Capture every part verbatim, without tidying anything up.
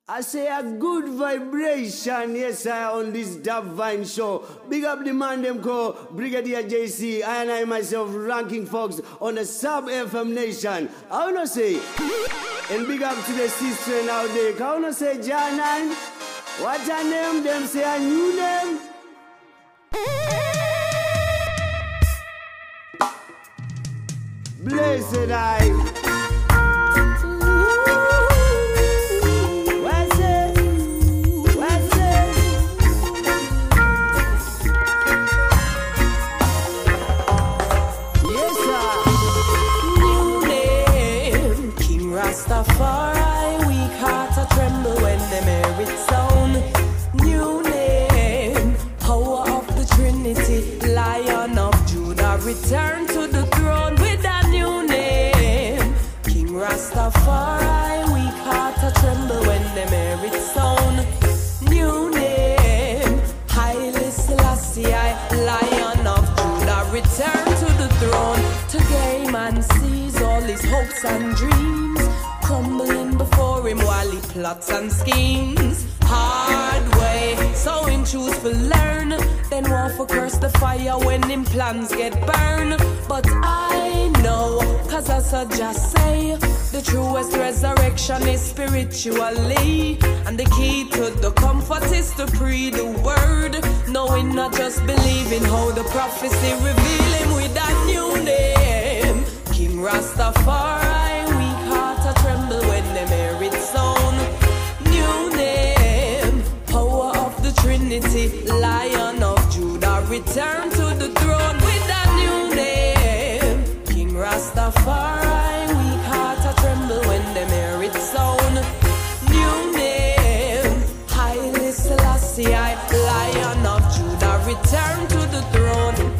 I say a good vibration, yes, I on this Dub Vine show. Big up the man them call Brigadier J C, I and I myself ranking folks on the Sub F M Nation. I wanna say, and big up to the sister out there. I wanna say, Janan, what's her name? Them say a new name. Blessed I. Rastafari, weak heart a tremble when them hear its sound. New name, power of the Trinity, Lion of Judah, return to the throne with a new name. King Rastafari, weak heart a tremble when them hear its sound. New name, Haile Selassie, Lion of Judah, return to the throne. Today man sees all his hopes and dreams crumbling before him while he plots and schemes. Hard way, so him choose to learn. Then want for curse the fire when him plans get burned. But I know, cause as I just say, the truest resurrection is spiritually. And the key to the comfort is to pray the word. Knowing not just believing how the prophecy reveal him with that new name. King Rastafari, weak heart a tremble when them hear its sound. New name, power of the Trinity, Lion of Judah, return to the throne with that new name. King Rastafari, weak heart a tremble when them hear its sound. New name, Haile Selassie, Lion of Judah, return to the throne.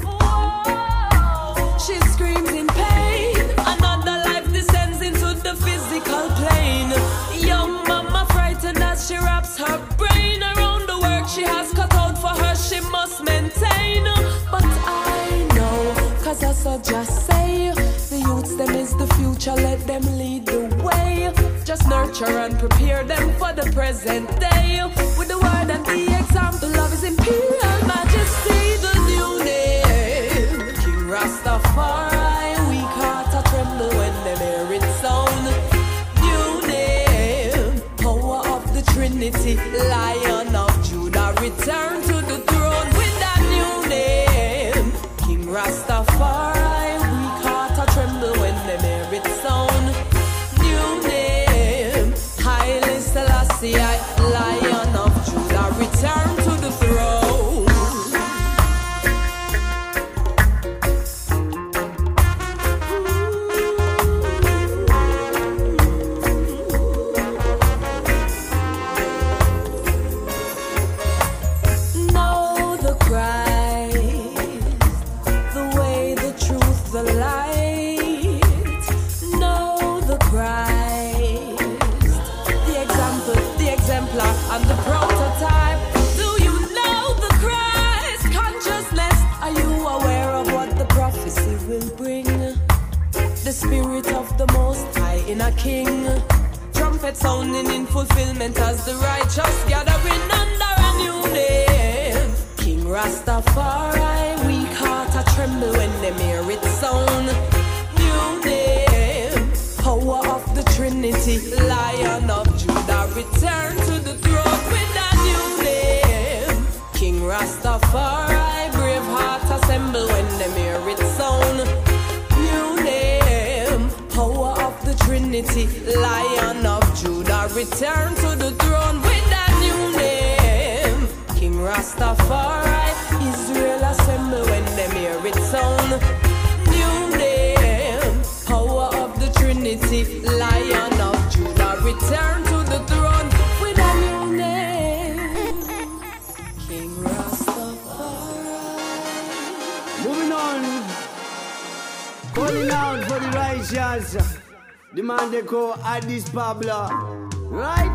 She screams in pain, another life descends into the physical plane. Young mama frightened as she wraps her brain around the work she has cut out for her, she must maintain. But I know, cause as I just say, the youths them is the future, let them lead the way. Just nurture and prepare them for the present day. With the word and the example of his imperial majesty, the new name, King Rastafari, weak heart a tremble when them hear its sound. New name, power of the Trinity, Lion of Judah, return to the throne with that new name. King Rastafari, weak heart a tremble when them hear its sound. New name, Haile Selassie, Lion of Judah, return to the throne. And the prototype. Do you know the Christ consciousness? Are you aware of what the prophecy will bring? The spirit of the Most High in a king. Trumpet sounding in fulfillment as the righteous gathering under a new name. King Rastafari, weak heart a tremble when them hear its sound. New name, power of the Trinity, Lion of Judah, return to the throne with a new name. King Rastafari, brave heart assemble when them hear its sound. New name, power of the Trinity, Lion of Judah, return to the throne with a new name. King Rastafari, Israel assemble when them hear its sound. New name, power of the Trinity, Lion of Judah, return to the throne with a new name. King Rastafari. Moving on, calling out for the righteous. The man they call Addis Pablo, right?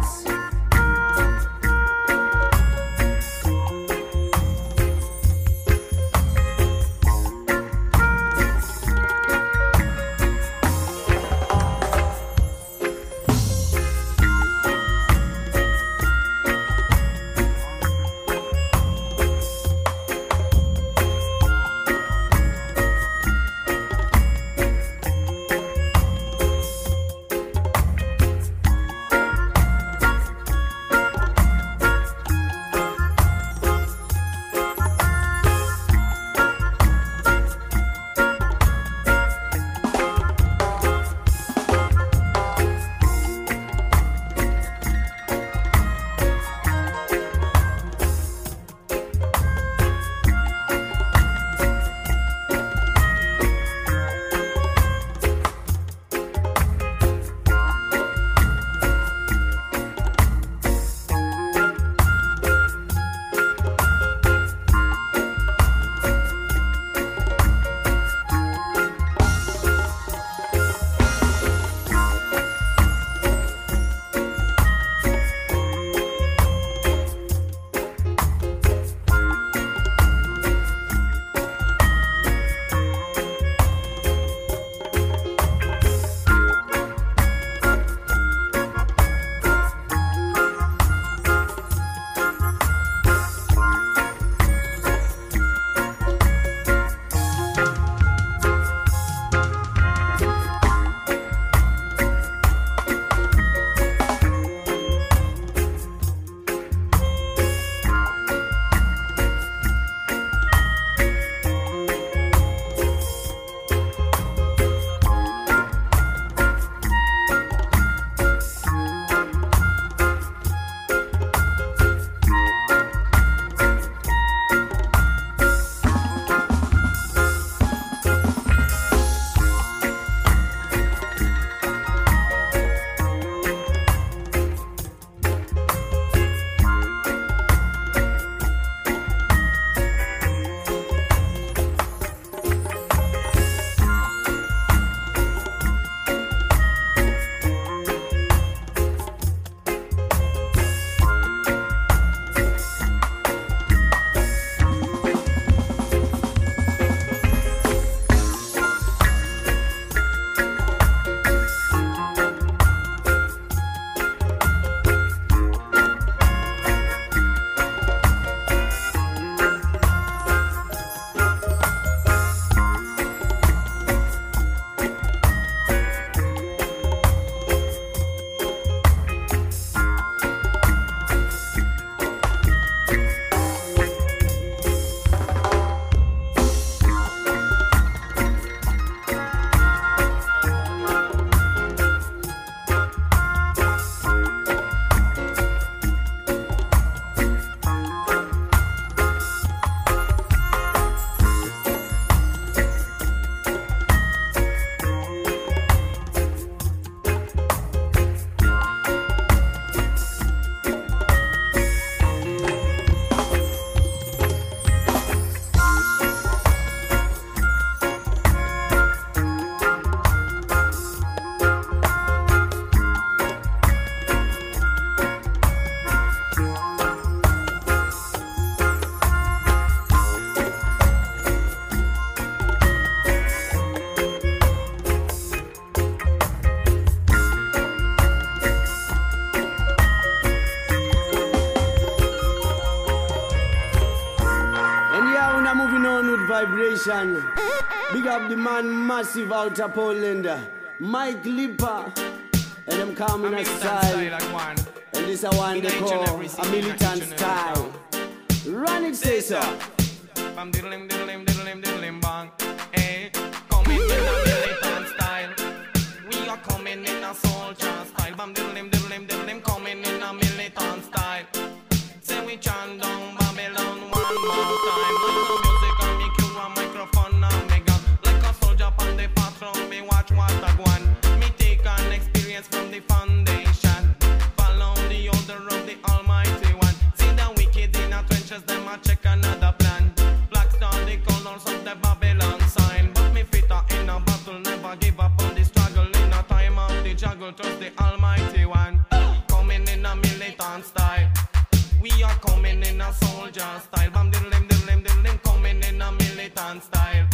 vibration. Big up the man massive out of Poland. Mike Lipper. And them coming a style. style like one. And this a one they call a militant style. Run it, say so. Bam diddle-lim, diddle-lim, diddle-lim, diddle-lim, bang. Hey, coming in a militant style. We are coming in a soldier style. Bam diddle-lim, diddle-lim, diddle-lim, coming in a militant style. Say we chant down Babylon one more time. Like the music and me cue a microphone and me gun. Like a soldier on the patrol, me watch what I want. Me take an experience from the foundation. Follow the order of the Almighty One. See the wicked in the trenches, them a check another plan. Black star the colors of the Babylon sign. But me fitter in a battle, never give up on the struggle. In a time of the juggle, trust the Almighty One. Coming in a militant style. We are coming in a soldier style. Bam diddle-lim, diddle-lim, diddle-lim, coming in a militant style.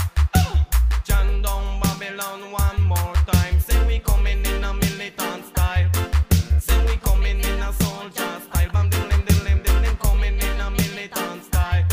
Jam down Babylon one more time. Say we coming in a militant style. Say we coming in a soldier style. Bam diddle-lim, diddle-lim, diddle-lim, coming in a militant style.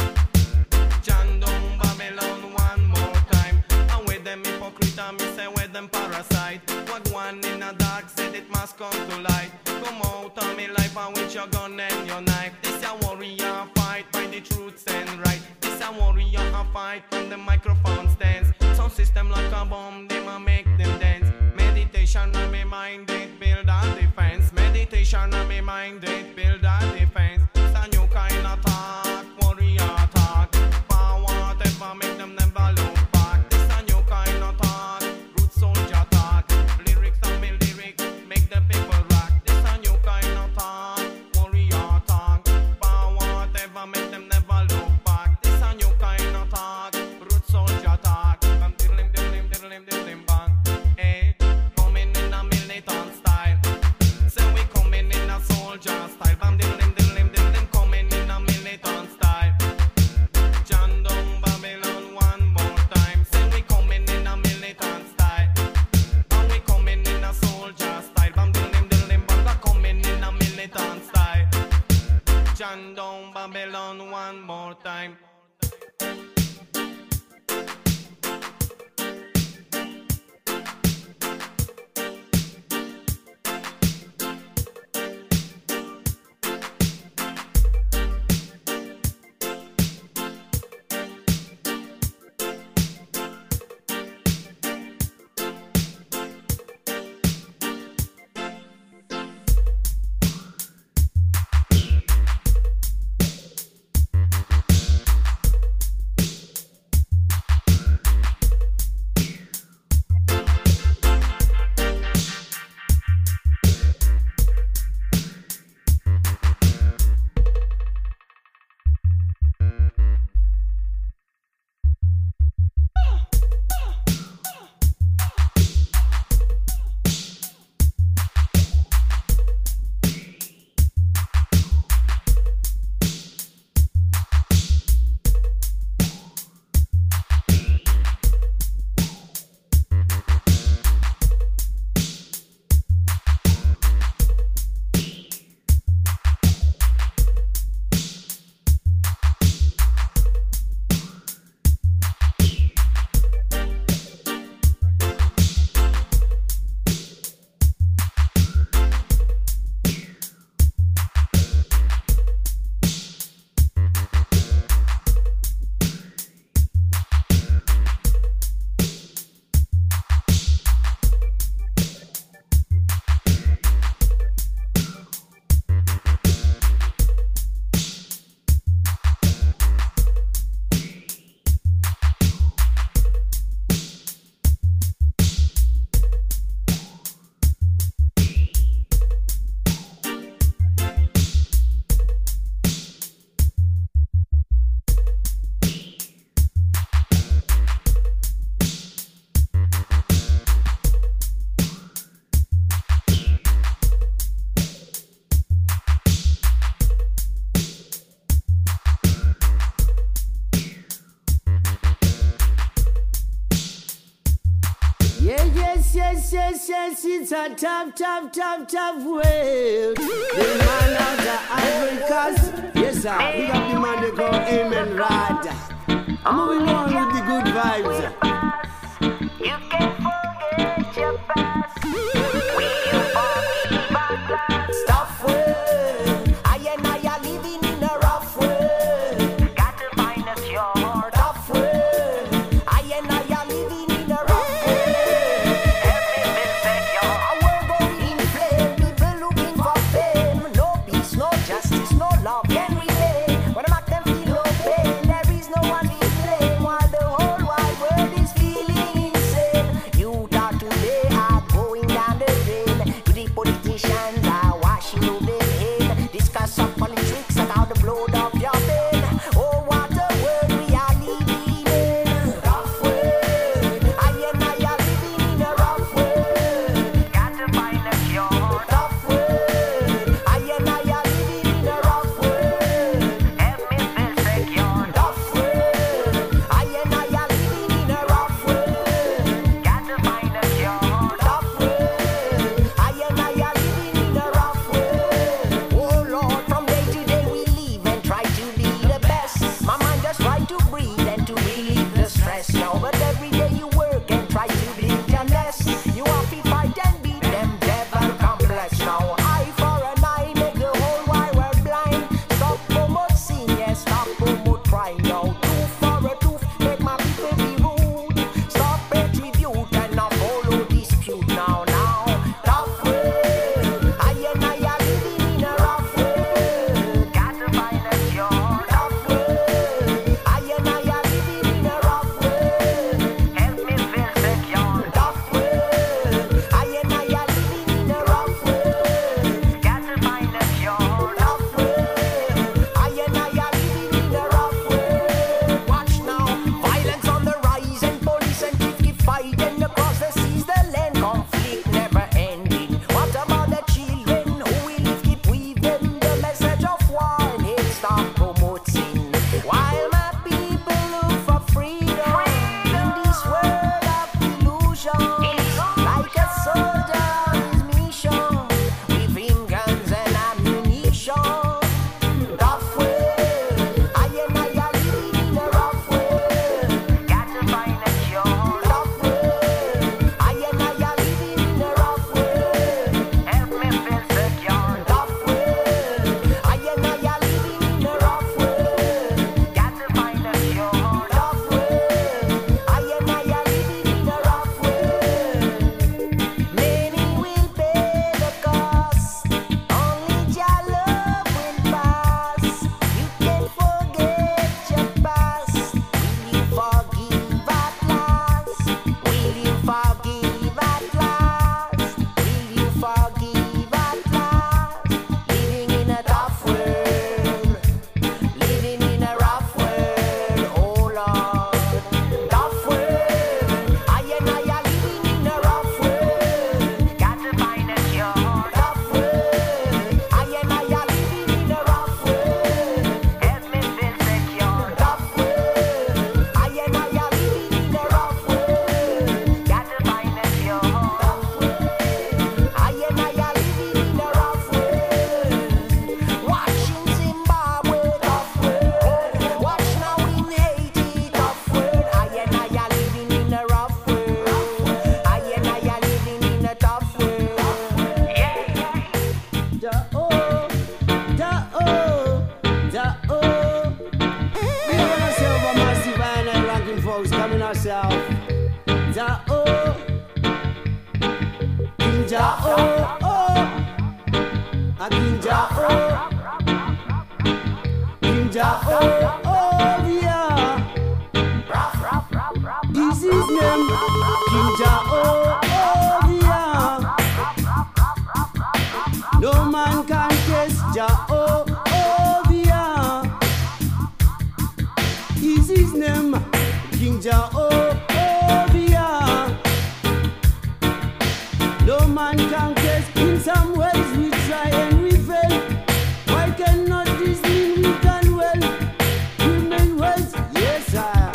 Jam down Babylon one more time. And with them hypocrite and me say with them parasite. What one in a dark said it must come to light. Come out of me life and with your gun and your knife. This a warrior fight by the truths and right. This a warrior a fight from the microphone stands. Some system like a bomb, they ma make them dance. Meditation on me mind, it build a defense. Meditation on me mind, it build a defense. It's a new kind of talk, warrior talk. For whatever make them never look back. It's a new kind of talk, root soldier talk. Lyrics and me lyrics make the people rock. It's a new kind of talk, warrior talk. For whatever make them never look back. It's a new kind of talk, root soldier talk. I'm diddle-lim, diddle-lim, diddle-lim, diddle-lim, bang. Hey, coming in a militant style. Say we coming in a soldier style. Bam diddle-lim, diddle-lim, diddle-lim, coming in a militant style. Jam down Babylon one more time. Say we coming in a militant style. And we coming in a soldier style. Bam diddle-lim, diddle-lim, bang, coming in a militant style. Jam down Babylon one more time. yes, yes, yes, it's a tough, tough, tough, tough world. The man out of Ivory Coast, yes sir, we got the man they call Amen Rad. I'm moving on with the good vibes. You can't forget your past. Will you forgive at last? Tough world, I and I are living in a rough world. Got to find a cure. Tough world, I and I are living in a rough world. Everything secure, a world going in flame. People looking for fame. No peace, no justice, no love can remain. When I make them feel no pain, there is no one to blame. While the whole wide world is feeling insane. You thought today are going down the drain. The politicians are washing you their head. Discuss of politics and how the blood of your vein. Oh, what a world we are living in. Rough world, I and I are living in a rough world. Got to find a cure. Tough world, I and I are living in a rough world. Help me feel secure. Tough world, I and I are living in a rough world. Got to find a cure. Tough world, I and I are living in a rough world. Oh Lord, from day to day we live and try to be the best. My mind just try to breathe and to relieve the stress. No, but every day you work and try to build your nest. You have to fight and beat them devil complex. Now eye for an eye, make the whole wide world blind. Stop promote sin, yes, stop promote pride. Now tooth for a tooth, make my people be rude. Stop retribute and not follow dispute. Now, now, tough world, I and I are living in a rough world. Got to find a cure. Tough world, I and I are living in a rough world. Help me feel secure. Tough world, I and I are living in a rough world. Got to find a cure. Tough world, I and I are living in a rough world. Watch now, violence on the rise and police and chief keep fighting across the seas. The land conflict never ending. What about the children who will live keep weaving the message of war and hate stop promoting? While my people look for freedom in this world of illusions, like a soldier on his mission, with him guns and ammunition. Tough world, I and I are living in a rough world. Got to find a cure. Tough world, I and I are living in a rough world. Help me feel secure. Tough world, I and I are living in a rough world. Got to find a cure. Tough world, I and I are living in a rough world. Many will pay the cost. Only your love will pass. You can forget your past. Will you forgive at last? Will you forgive at last? Will you forgive at last? Living in a tough world, living in a rough world, oh Lord. Tough world, I and I are living in a rough world. Got to find a cure. Tough world, I and I are living in a rough world. Help me feel secure. Tough world, I and I are living in a rough world. Got to find a cure. Tough world, I and I are living in a rough world. Watching Zimbabwe, tough world. Watch now in Haiti, tough world. I and I are living in a rough world. I and I are living in a tough world. Da oh, da oh, da oh. We have ourselves a massive iron and ranking folks coming ourselves. Da oh, King Ja oh, oh, a King Ja oh, King Ja oh, oh yeah. This is name King Ja oh, oh yeah. No man can test Jah oh, oh yeah. Is his name King Jah oh, oh yeah. No man can test. In some ways we try and we fail. Why cannot this mean we can well? Remain well, yes sir.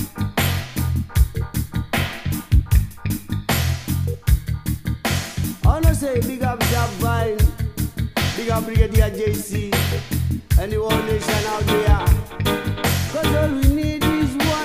I wanna say big up Jack Vine, big up Brigadier J C, and the whole nation out there. Cause all we need is one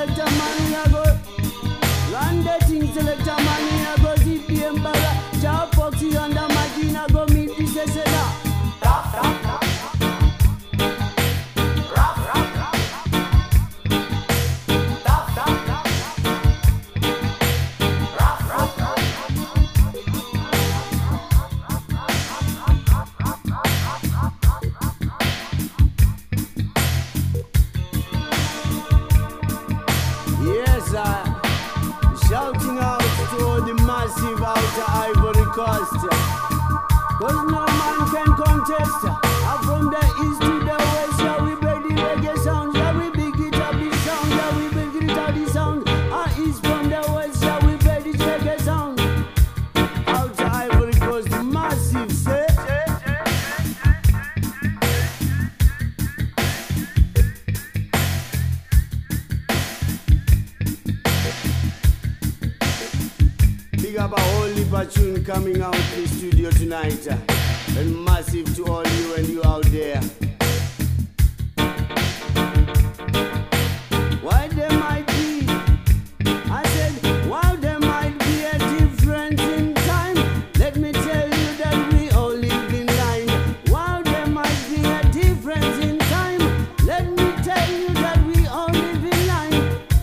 selector man, we a go run the thing, selector man, we a go zip the embarrass. Job Foxy on the machine, I go meet the sesela. Shouting out to all the massive outer Ivory Coast, cause no man can contest. I'm from the east to the west, yeah, we break the reggae sound, yeah, we big it up the sound, yeah, we big it up the sound. Our east from the west, yeah, we break this reggae sound. Outer Ivory Coast, massive, say. Big up a whole heap of tune coming out in the studio tonight, uh, and massive to all you and you out there. Why there might be, I said, while there might be a difference in time, let me tell you that we all live in line. While there might be a difference in time, let me tell you that we all live in line.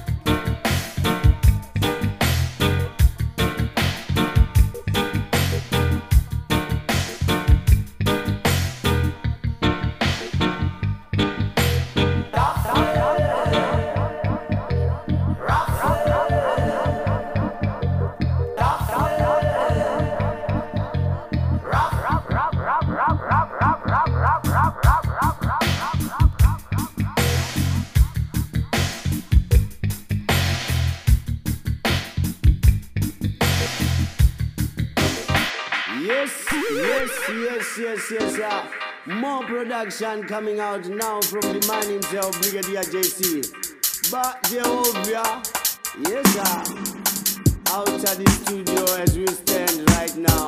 Yes, yes, yes, yes, yes, yeah. More production coming out now from the man himself, Brigadier J C. But Jehovah, yes, sir. Out of the studio as we stand right now.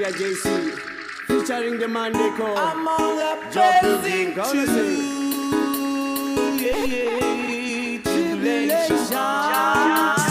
Brigadier J C, featuring the man they call Among a Jopping blessing King. to yeah, yeah, tribulation.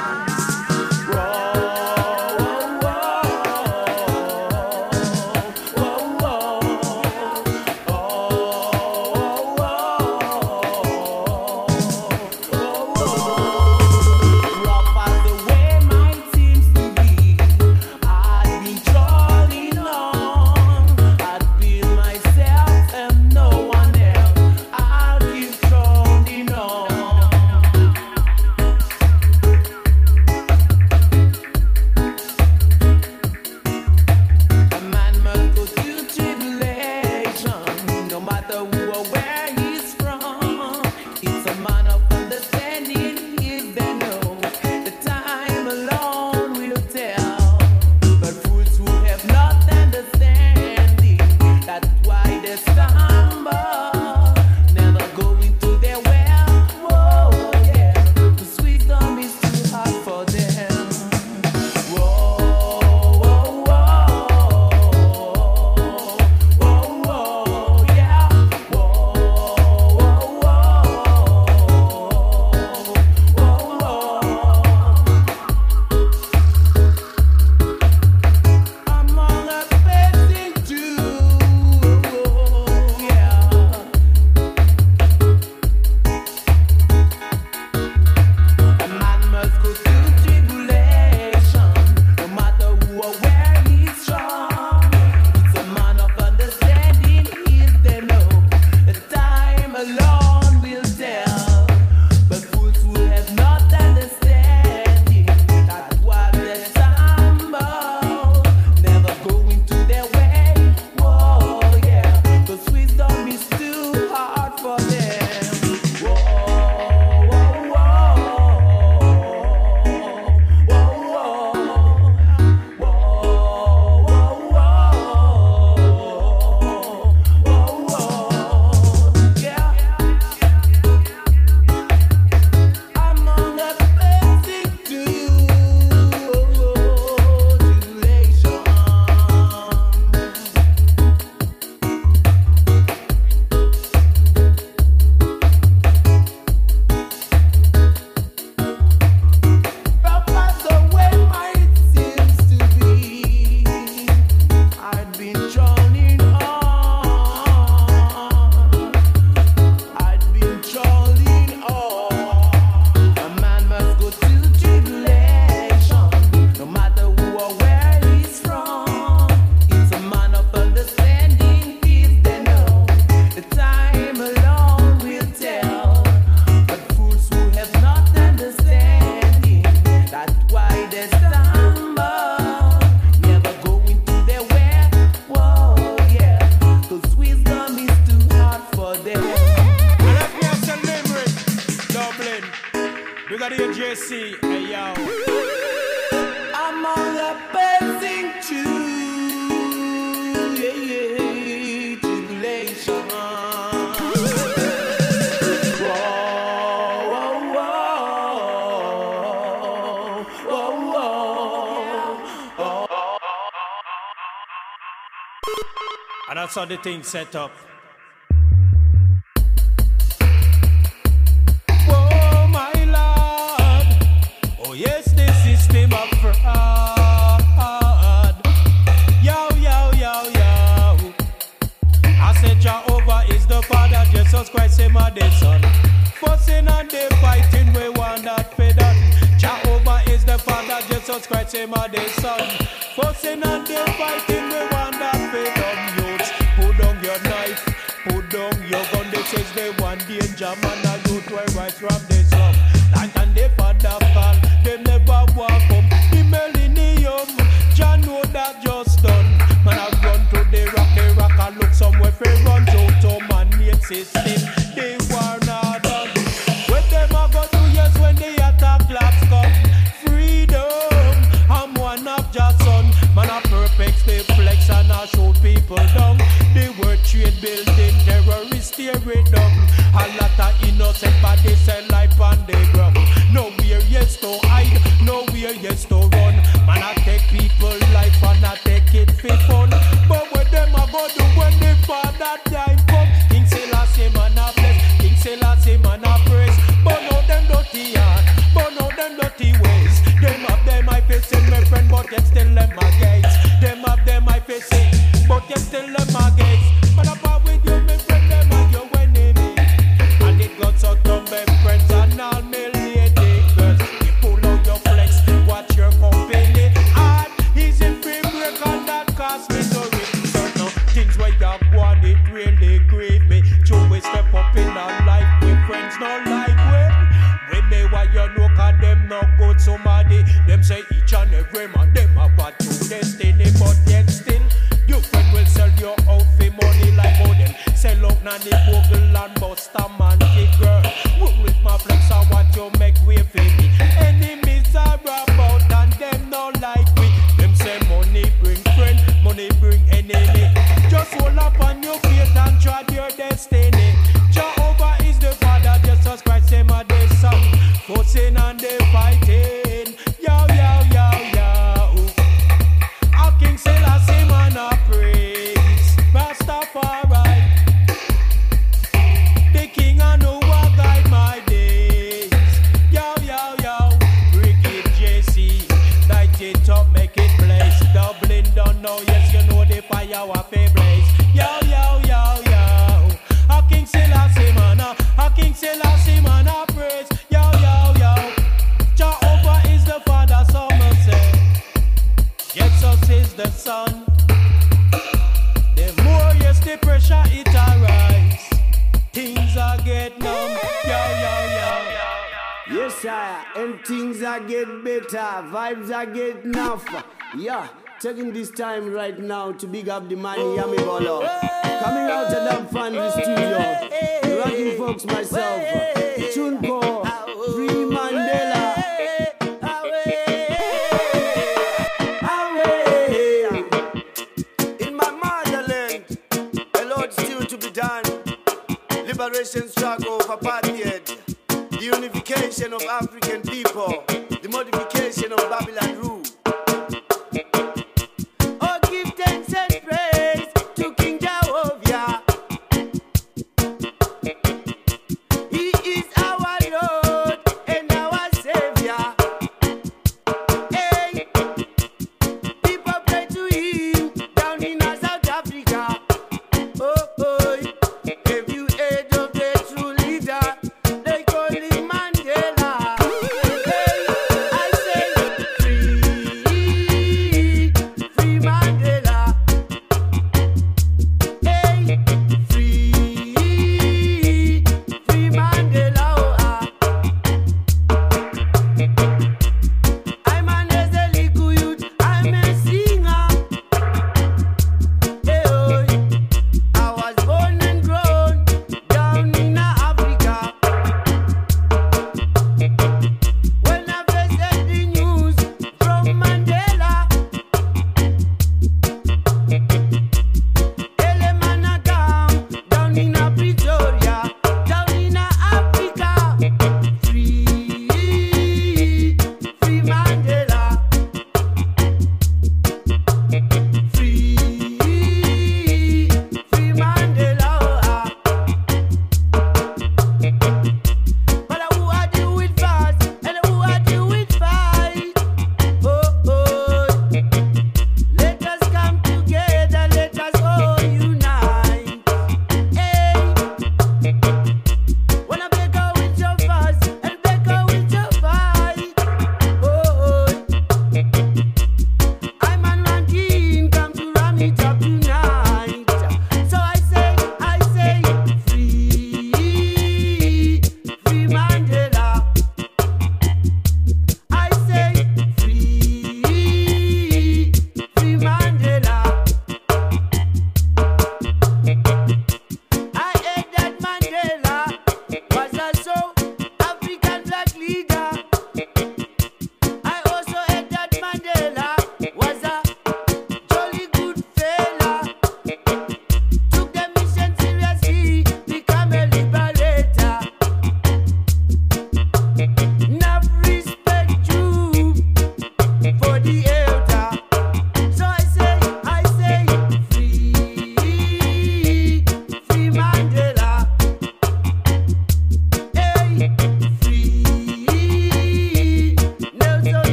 Brigadier J C, hey yo. I'm on a passing through, yeah, yeah, tribulation. Whoa, whoa, whoa, whoa, whoa. And that's how the thing set up. Yes, the system of fraud. Yo, yo, yo, yo. I said Jehovah is the Father, Jesus Christ is my dear son. Fussing and they fighting, we want that fed done. Jehovah is the Father, Jesus Christ is my dear son. Fussing and they fighting, we want that fed done. Youths, put down your knife, put down your gun. This is the one danger, man, and youth will rise from the slum. And, and the Father fall, them never walk up the millennium. Jah know that just done. Man, I run to the rock, the rock, and look somewhere for run to to man-made system. They war not done. What them a go do, yes, when the attack clocks come. Freedom, I'm one of Jah's son. Man, I perfect the flex and I shoot people down. The word trade building, terrorists tear it down. A lot of innocent bodies sell life on the ground. Nowhere yes to hide, nowhere yes to run. Man, I take people life and I take it. that time come, King Selassie man a bless, King Selassie man a praise. Burn out them dirty heart, burn out them dirty ways. Them have them I face in my friend, but yet still them my gates. Them have them I face in, but yet still them my gates. Man apart with you, my friend, them are your enemy. And it got so dumb, my friends and all me lady girls. You pull out your flex, watch your company. And he's a free break and that cost me to ring. So no things where you want, it really grieve me. Two we step up in our life, we friends no like way. When they want you know, cause them no good somebody. Them say each and every man, them have a true destiny. But yet still, your friend will sell your out for money like how them sell out nanny Google and bust a man kick girl. Roll with my flex, I want you make way for me. Enemies are about and them no like me. Them say money bring friend, money bring enemy. Just hold up on your faith and tread your destiny. Jehovah is the Father, Jesus Christ, him a the Son. Fussing and they fighting. Yo, yo, yo, yo. Our King Selassie man a praise. Rastafari, the King and who will guide my days. Yo, yo, yo. Brigade J C, light it up, make it blaze. Dublin don't know, yes you know the fire wa fi blaze. Yo, yo, yo, yo. Our King Selassie man a, our King Selassie man a praise. Yo, yo, yo. Jehovah is the Father, some will say. Jesus is the Son. The more yes the pressure it arise, things are get numb. Yo, yo, yo. Yes, sir, and things are get better, vibes are get enough. Yeah, taking this time right now to big up the man Yami Bolo. Coming out of that family studio, rocking folks myself, Chunko, Free Mandela. In my motherland, a lot still to be done. Liberation struggle for apartheid. The unification of African people, the modification of Babylon rule. Oh, give thanks and praise to King Jehovah. He is our Lord and our Savior. Hey, people pray to him down in South Africa. Oh, oh, have you heard of the true leader? They call him Mandela.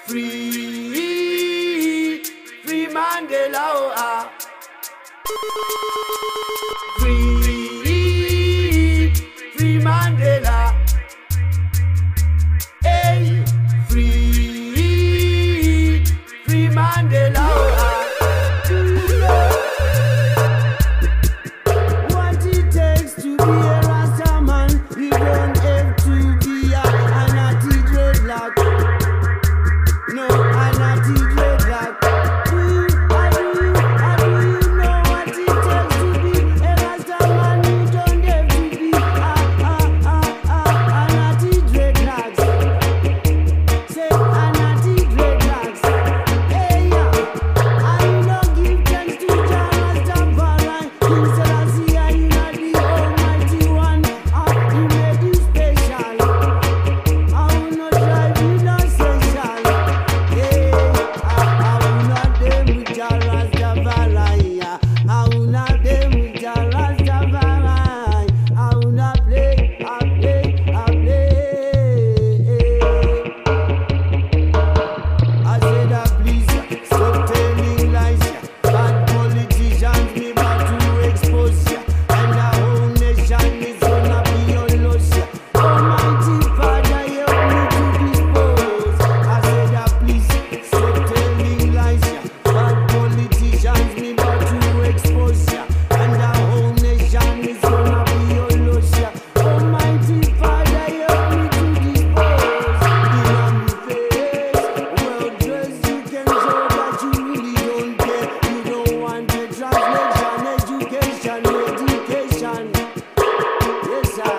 free, free Mandela, oh ah. Free, free Mandela. Hey, free, free Mandela, oh ah. What it takes to be a Rasta man, you don't have to be a natty dreadlock. No, a natty dreadlock. Do you, how do you, how do you know what it takes to be a Rasta man? You don't have to be a, a, a, a, a natty dreadlocks. Say a natty dreadlocks. Hey, yeah. I know give thanks to Jah Rastafari. King Selassie, I know the Almighty One. Ah, he made you special. I will not drive you no special. Yeah, I, I will not them with Jah Rastafari. Yeah. I will not them with Jah Rastafari. I will not play, I play, I play. I said, ah, please, stop telling lies. Bad politicians me about to expose ya, and the whole nation is gonna be on loss. Almighty Father, help me to dispose. I said, ah, please, stop telling lies. Bad politicians me about to expose ya, and the whole nation is gonna be on loss. Almighty Father, help me to dispose. In on me face, well dressed, you can show that you really don't care. You don't want a translation, education, education. Yes, sir.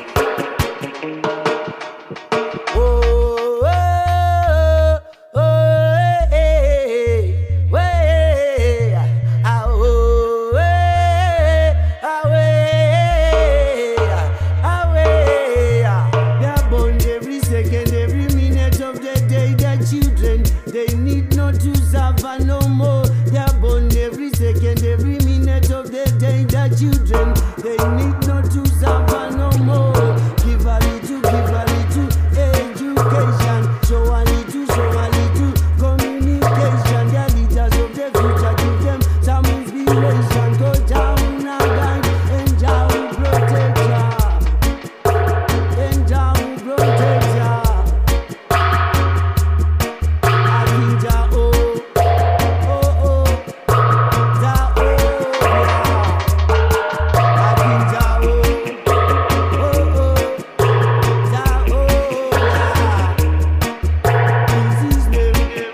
Oh, oh, oh, hey, way, ah, oh, way, ah, way, ah, way. They're born every second, every minute of the day. The children, they need not to suffer no more. They're born every second, every minute of the day. The children, they need not to suffer no more. Give a little, give a little education. Show a little, show a little communication. The leaders of the future, give them some inspiration. Go down and guide, and Jah will protect ya. And Jah will protect ya. I think Jah, oh, oh, oh, Jah, oh, yeah. I think Jah, oh, oh, oh, Jah, oh, yeah. This is name.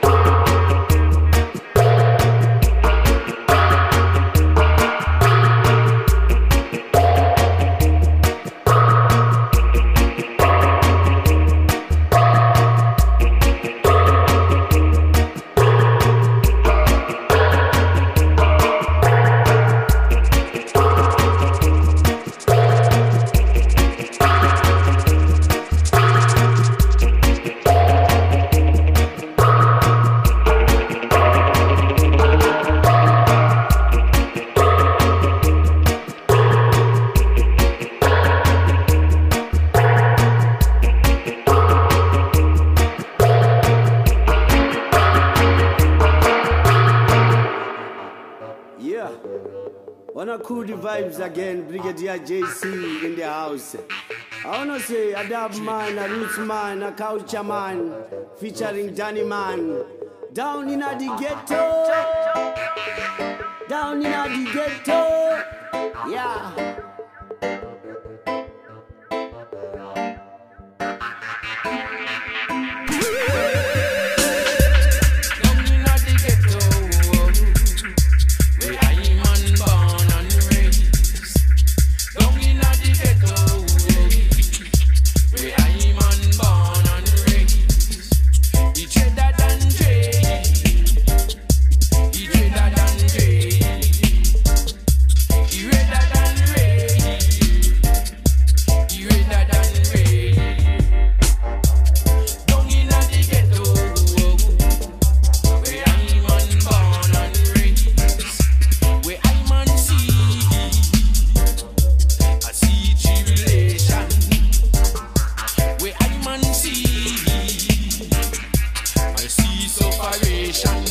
Yeah. Wanna cool the vibes again, Brigadier J C in the house. I wanna say a dub man, a roots man, a culture man, featuring Danny Man. Down in the ghetto, down in the ghetto, yeah. Down inna the ghetto, where I man born and raised. Down inna the ghetto, where I man born and raised. He cheddar than Jay, he cheddar than Jay, he redder than Ray. separation.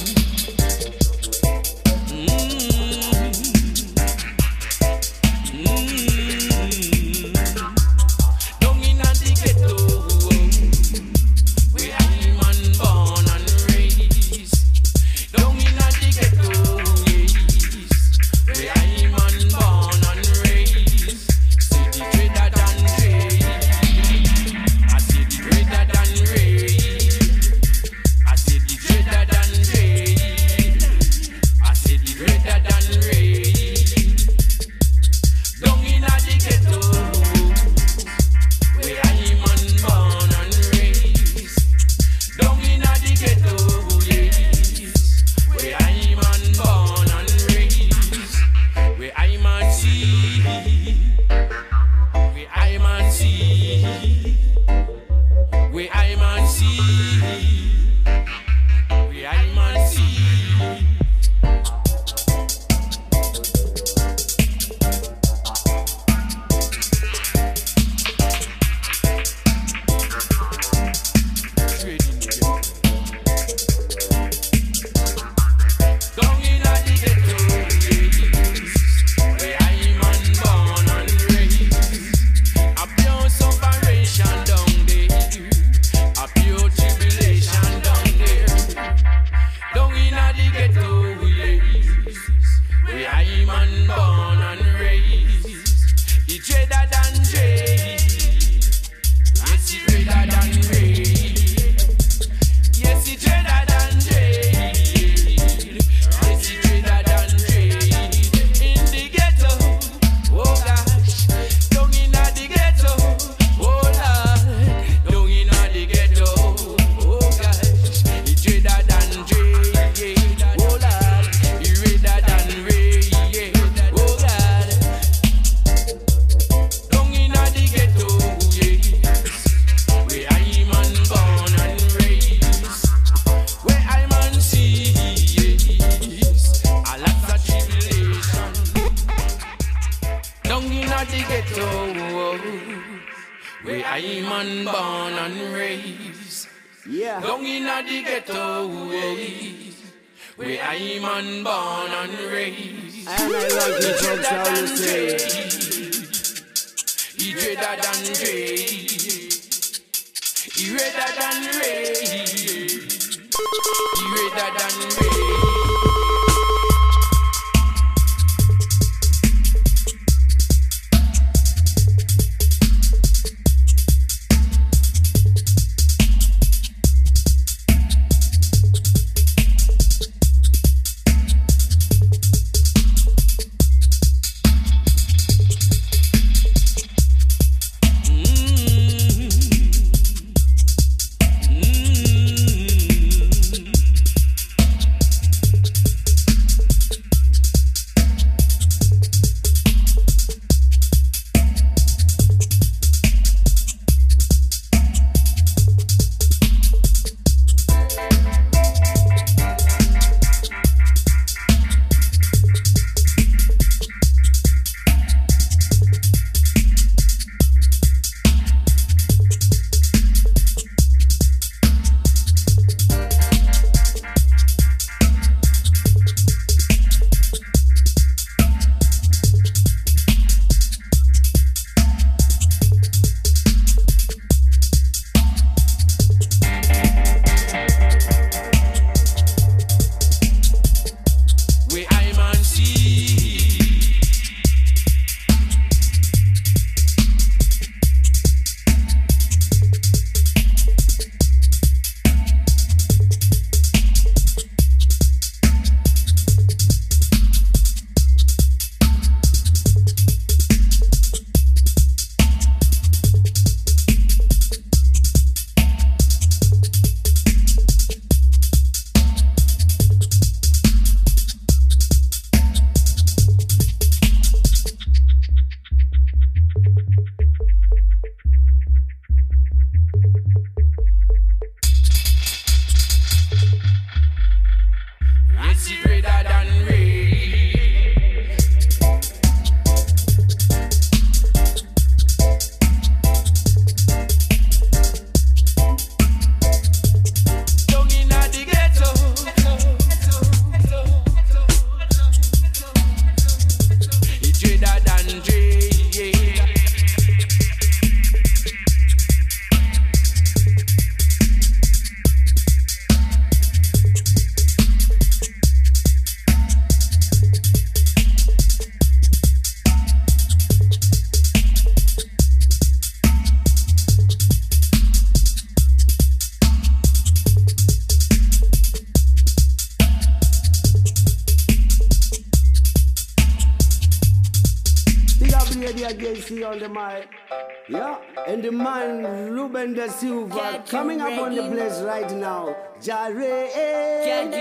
Brigadier J C on the mic. Yeah, and the man Ruben Da Silva Judge coming up on the Rain. place right now. Jare. Judge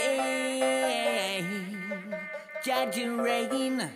Rain, Judge Rain.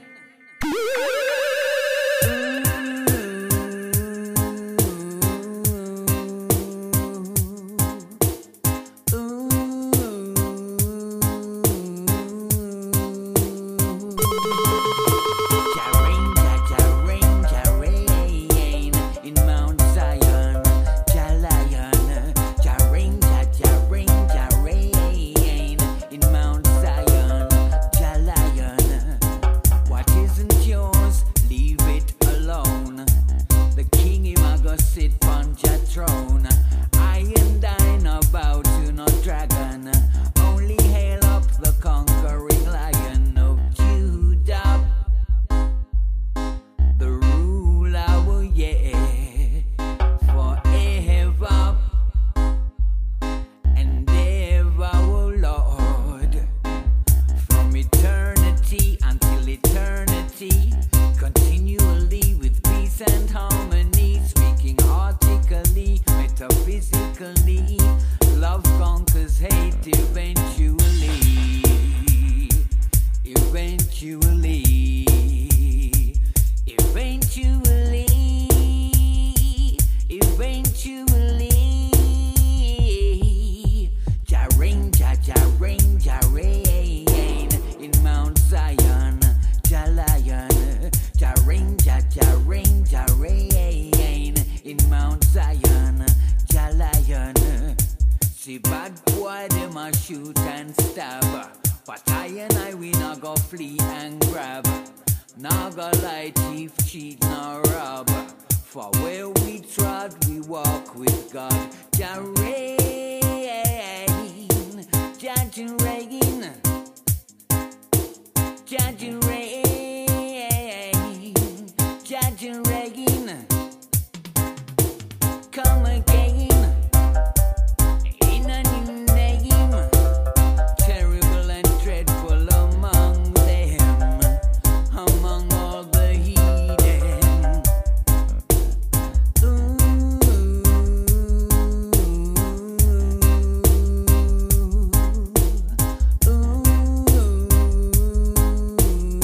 Ooh.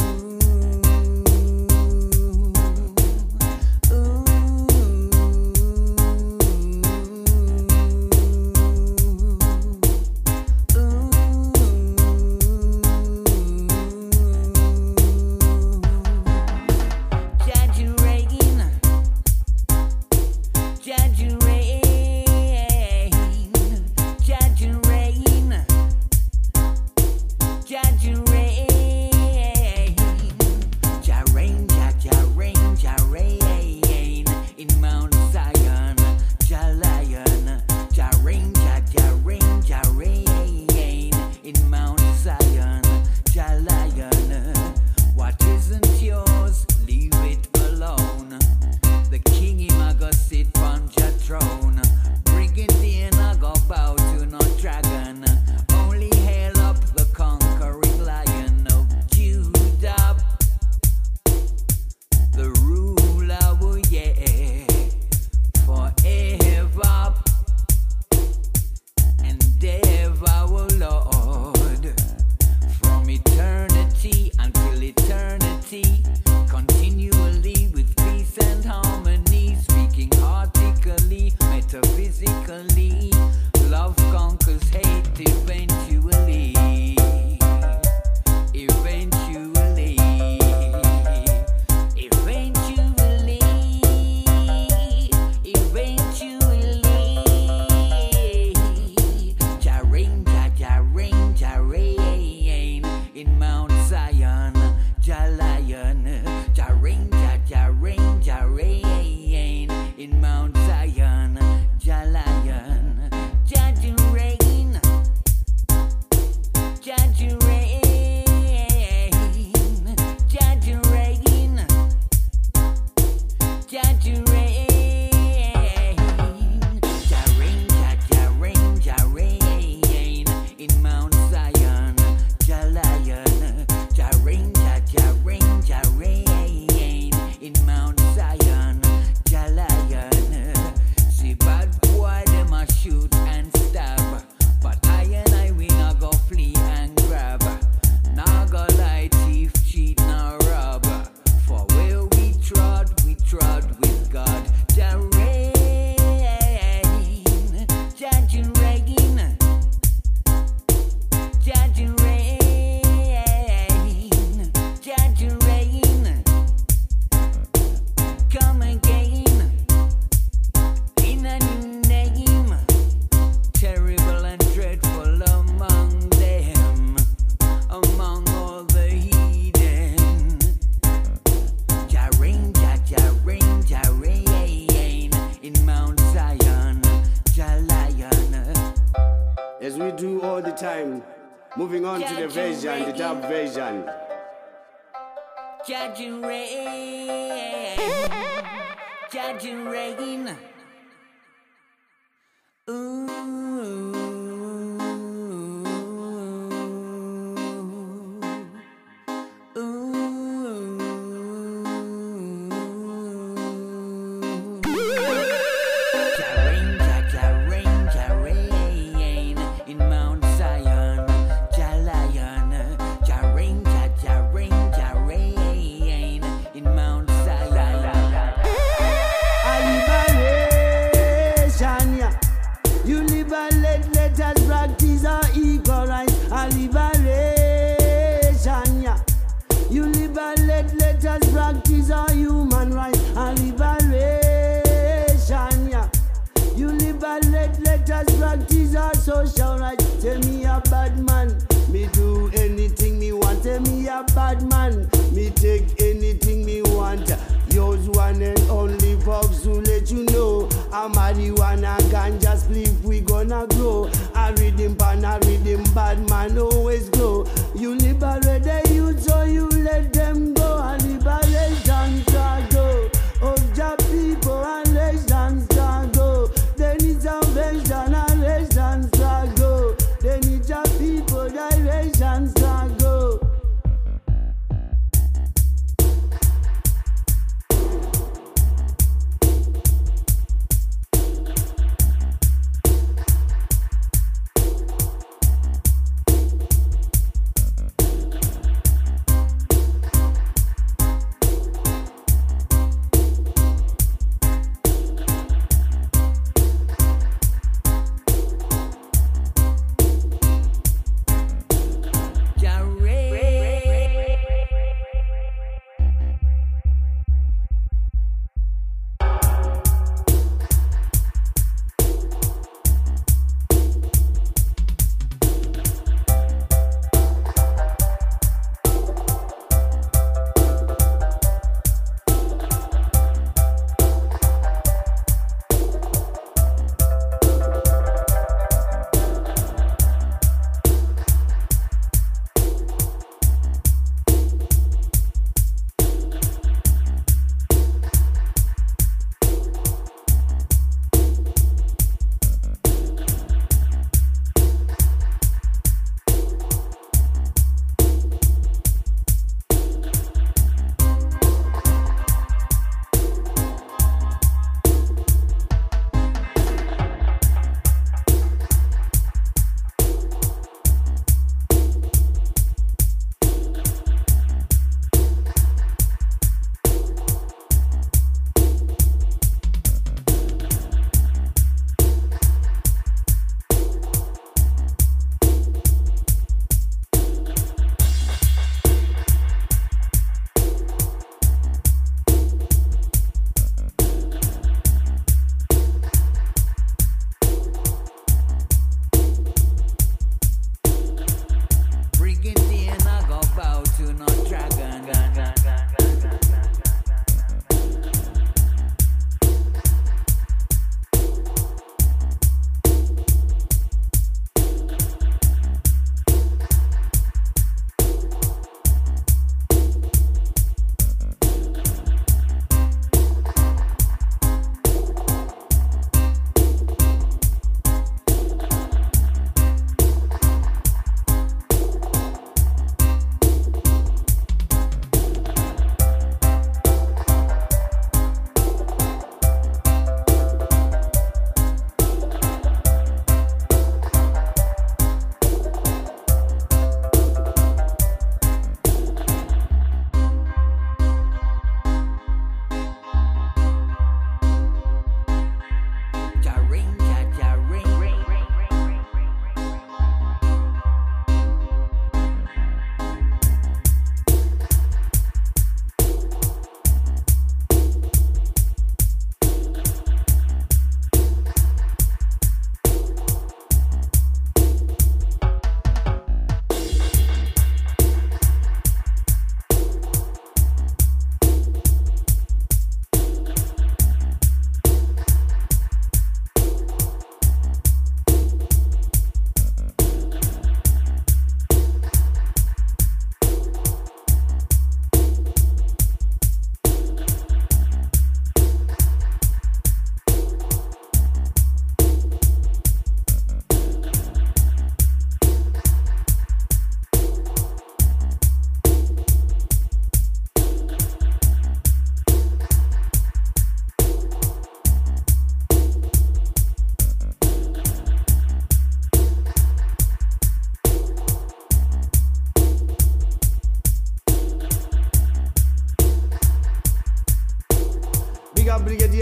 time. Moving on to the version, the dub version. Judging rain, judging rain. Ooh. Social right, tell me a bad man. Me do anything me want. Tell me a bad man. Me take anything me want. Yours one and only folks who let you know. A marijuana ganja spliff we gonna grow. A rhythm pan a rhythm bad man always grow. You liberate the youth so you let them go. A liberation struggle of job people and nation struggle. They need salvation and nation struggle. They need your people direction struggle.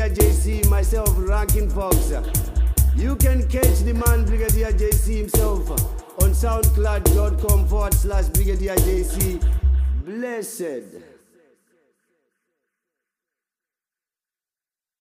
Brigadier J C, myself, Ranking Fox. You can catch the man Brigadier J C himself on soundcloud dot com forward slash Brigadier J C. Blessed.